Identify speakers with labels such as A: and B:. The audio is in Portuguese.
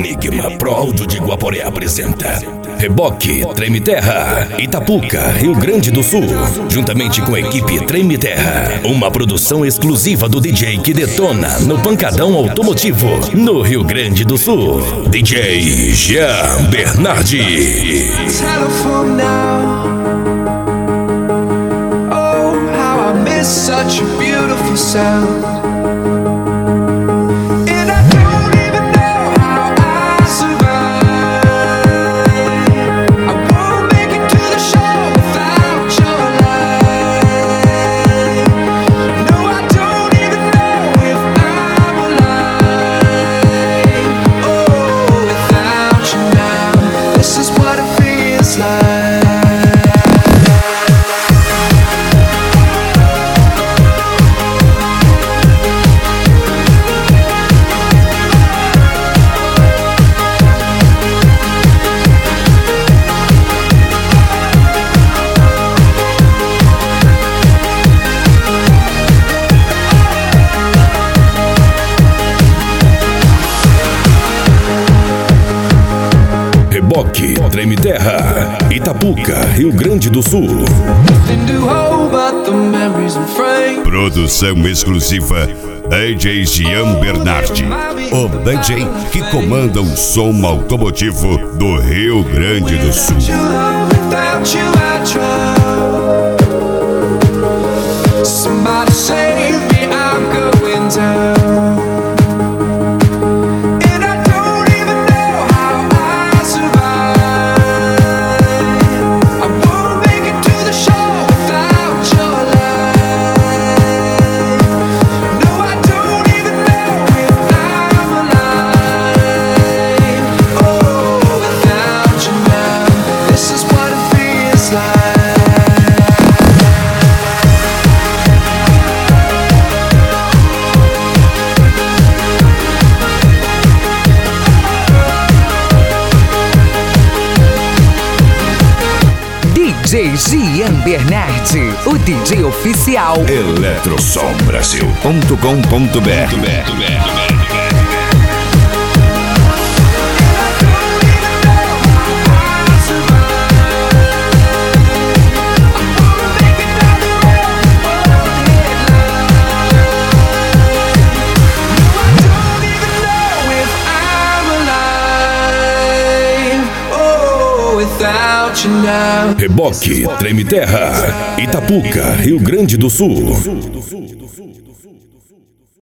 A: Enigma Pro Áudio de Guaporé apresenta Reboque Treme Terra, Itapuca, Rio Grande do Sul. Juntamente com a equipe Treme Terra, uma produção exclusiva do DJ que detona no pancadão automotivo no Rio Grande do Sul. DJ Jean Bernardi.
B: Such a beautiful sound.
A: Reboque Treme Terra, Itapuca, Rio Grande do Sul.
C: Produção exclusiva DJ Jean Bernardi, o DJ que comanda o som automotivo do Rio Grande do Sul.
D: DJ Jean Bernardi, o DJ oficial.
C: Eletrosombrasil.com.br.
A: Reboque Treme Terra, Itapuca, Rio Grande do Sul.